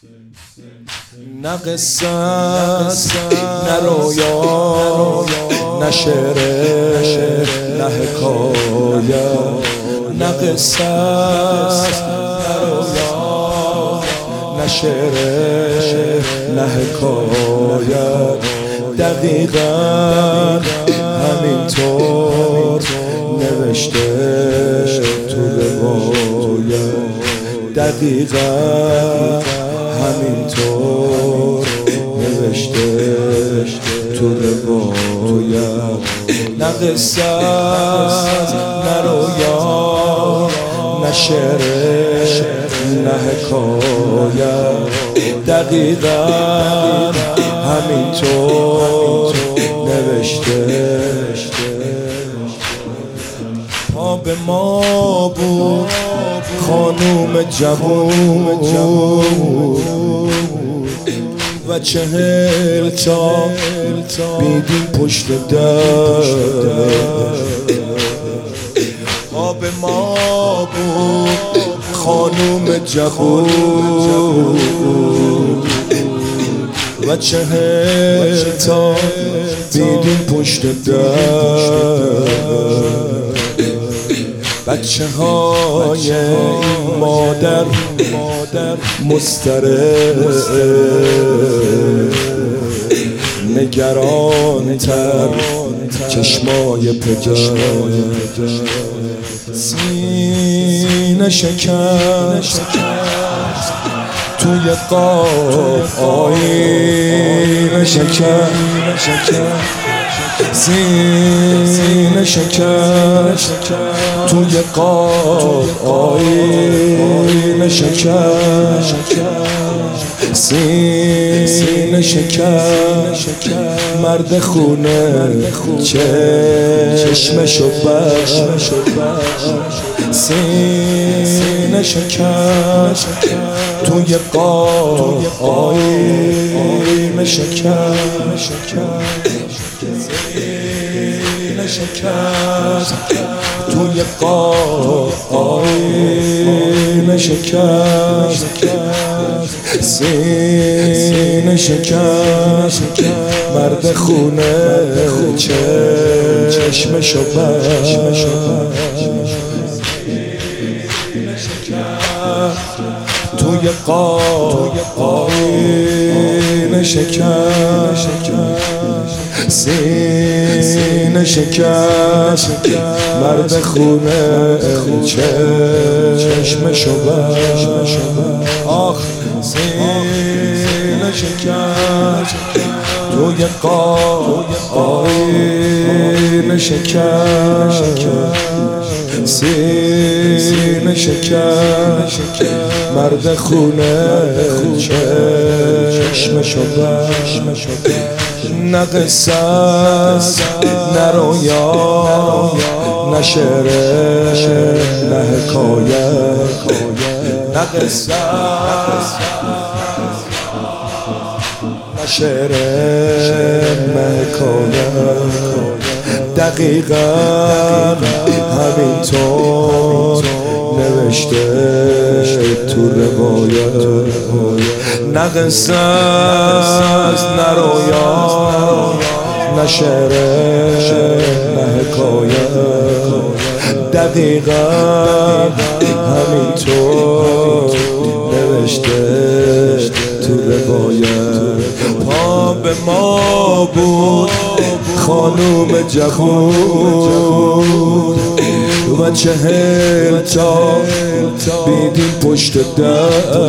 نه قصه است نه رویا نه شعر نه حکایت، نه قصه است نه رویا نه شعر نه حکایت، دقیقاً همینطور نوشته تو روایت، دقیقاً همینطور نوشته تو روایت. نه قصه است نه رویا نه شعر نه حکایت، دقیقاً همینطور نوشته. پا به ما بود خانوم جوون و 40 تا بیدین پشت در. پا به ما بود خانوم جوون و 40 تا بیدین پشت در. بچه های این مادر مضطرب، نگران تر چشمای پدر، سینه شکست توی قاب آینه شکست، سینه شکست توی قاب آینه شکست، سینه شکست مرد خونه چشمشو بست، سینه شکست توی قاب آینه شکست، سینه شکست توی قاب آینه شکست، سینه شکست مرد خونه چشمشو بست، توی قاب آینه شکست، سینه شکست مرد خونه چشمشو بست. آخ سینه شکست توی قاب آینه شکست، سینه شکست مرد خونه چشمشو بست. نه قصه است نه رویا نه شعر نه حکایت، نه قصه است نه شعر نه حکایت، دقیقاً همینطور نوشته تو روایت. نه قصه است نه رویا نه شعر نه حکایت، دقیقاً همینطور نوشته تو روایت. پا به ما بود خانوم جوون و 40 تا بیدین پشت در.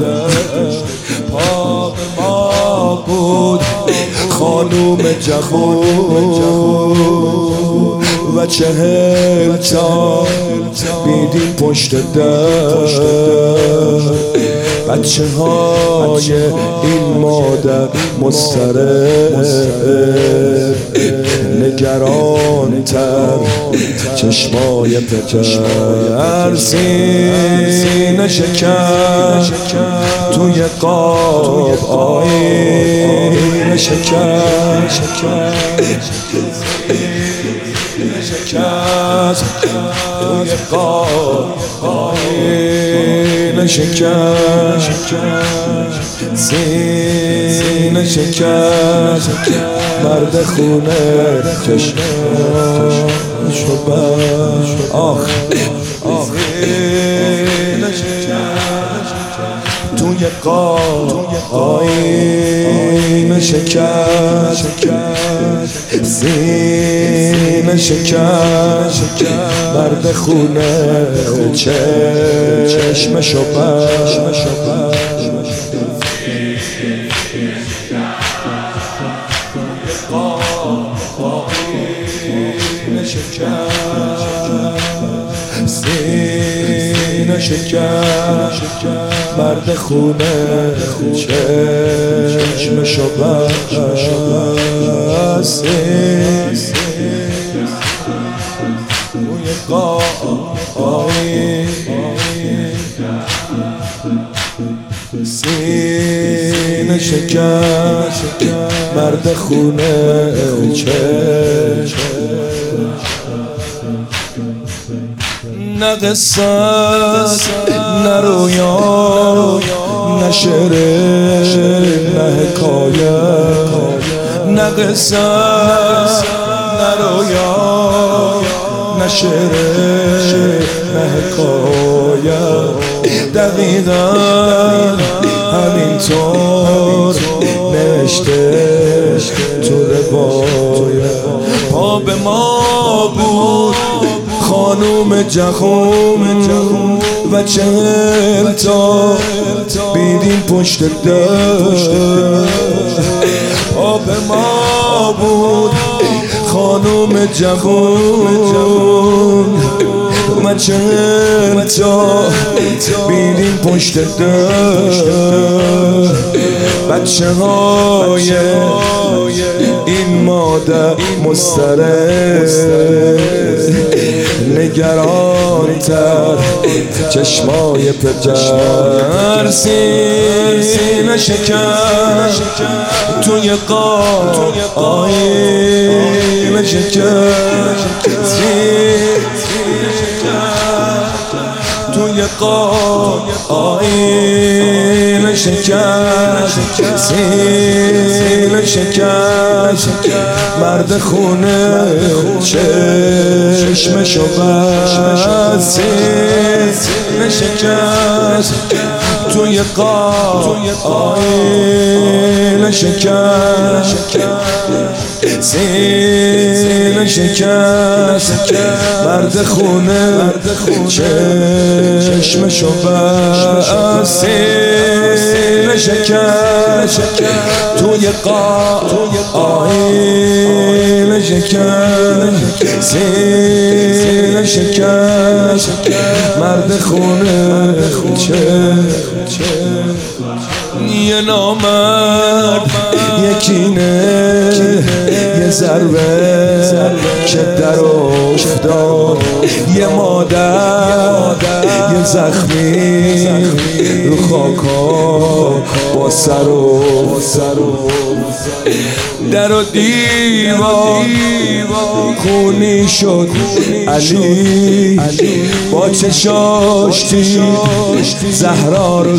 پا به ما بود خانوم جوون و 40 تا بیدین پشت در. بچه های این مادر مضطرب، نگران تر چشمای پدر سینه شکن توی قاب آینه شکن توی قاب آینه شکن سینه شکن مرد خونه چشمشو بر آخ سینه شکن توی قاب آینه شکن سینه شکن مرد خونه چشمشو بر سینه شکن مرد خونه چشمشو بست روی قایی سینه شکن مرد خونه نه قصت نه رویا نه شعر نه حکایه نه قصت نه رویا نه شعر نه حکایه دقیقا همینطور نوشته تو روایه پا به ما بود خانوم جهان و 40 تا بیدین پشت دشت پا به ما بود خانوم جهان و 40 تا بیدین پشت دشت بچه های این مادر مضطرب نگران تر چشمای پدر سینه شکن توی قاب آینه شکن سینه شکن توی قاب آینه شکن سینه شکن مرد خونه چشمشو بست سینه شکن توی قاب آینه شکن سینه شکن مرد خونه چشمشو بست سینه شکن توی قاب آینه شکن سینه شکن مرد خونه یه نامرد یکینه یه ضربه که در افتاد یه مادر یه زخمی رو خاکا با سر و در و دیوار خونی شد علی با چشاش زهرا رو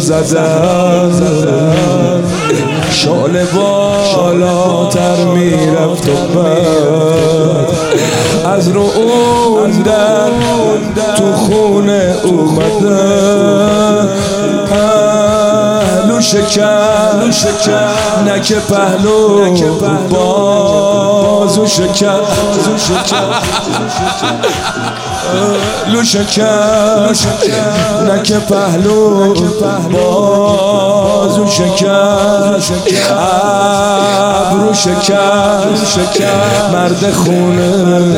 زدن شعله بالاتر میرفت و بعد از رو اون در تو خونه اومدن پهلو شکن نک پهلو بازو شکن لو شکن نک پهلو بازو شکن ابرو شکن مرد خونه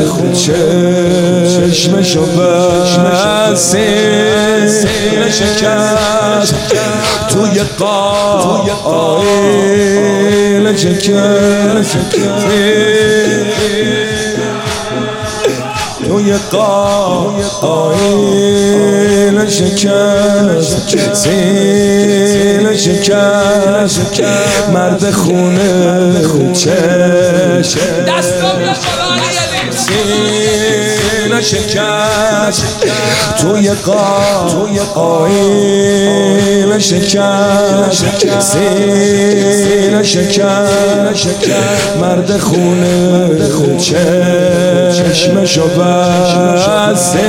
چشمشو بست سینه شکن توی قاب آینه شکن توی آینه شکست سینه شکست مرد خونه چشم دستا بیاد بالا سینه شکست توی آینه شکست سینه شکست مرد خونه چشمشو بسته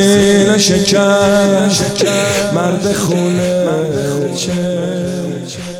سینه شکست مرد خونه